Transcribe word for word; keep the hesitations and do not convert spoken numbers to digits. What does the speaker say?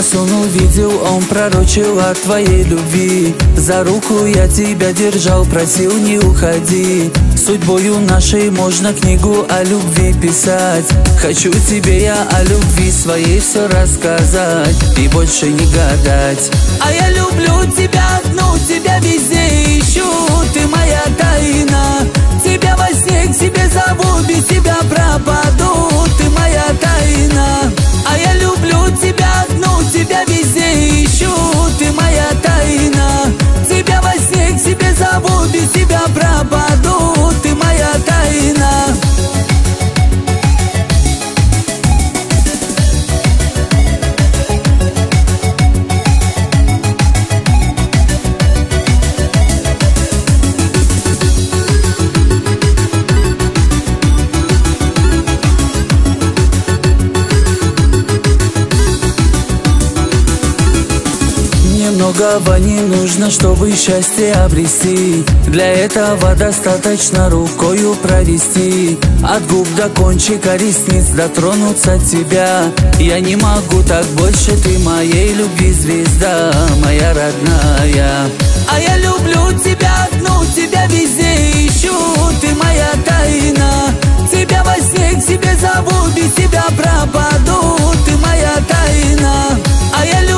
сон увидел, он пророчил о твоей любви. За руку я тебя держал, просил не уходи. Судьбою нашей можно книгу о любви писать. Хочу тебе я о любви своей все рассказать и больше не гадать. А я люблю тебя одну, тебя везде ищу. Ты моя тайна, тебя во сне к себе зову, без тебя пропаду. Ты моя тайна. А я люблю тебя одну, тебя везде ищу. Ты моя тайна, тебя во сне к себе зову, без тебя пропаду. Ты моя тайна. Многого не нужно, чтобы счастье обрести. Для этого достаточно рукою провести от губ до кончика ресниц, дотронуться тебя. Я не могу так больше, ты моей любви звезда, моя родная. А я люблю тебя одну, тебя везде ищу. Ты моя тайна, тебя во сне к себе зову, без тебя пропаду. Ты моя тайна. А я